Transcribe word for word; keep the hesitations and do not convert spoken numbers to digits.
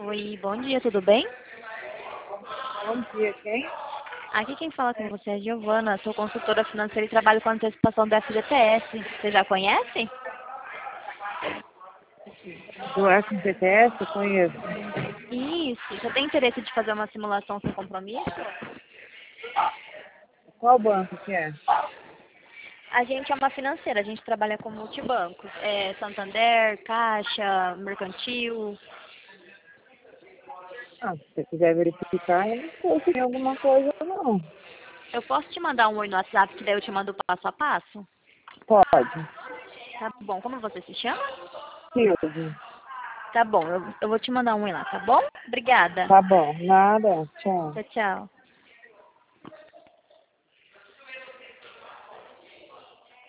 Oi, bom dia, tudo bem? Bom dia, quem? Aqui quem fala com você é Giovana, sou consultora financeira e trabalho com antecipação do F G T S. Você já conhece? Do F G T S, eu conheço. Isso, você tem interesse de fazer uma simulação sem compromisso? Qual banco que é? A gente é uma financeira, a gente trabalha com multibancos, é Santander, Caixa, Mercantil. Ah, se você quiser verificar, eu não sei se tem alguma coisa ou não. Eu posso te mandar um oi no WhatsApp, que daí eu te mando o passo a passo? Pode. Tá bom, como você se chama? Silvio. Tá bom, eu, eu vou te mandar um oi lá, tá bom? Obrigada. Tá bom. Nada. Tchau. Tchau, tchau.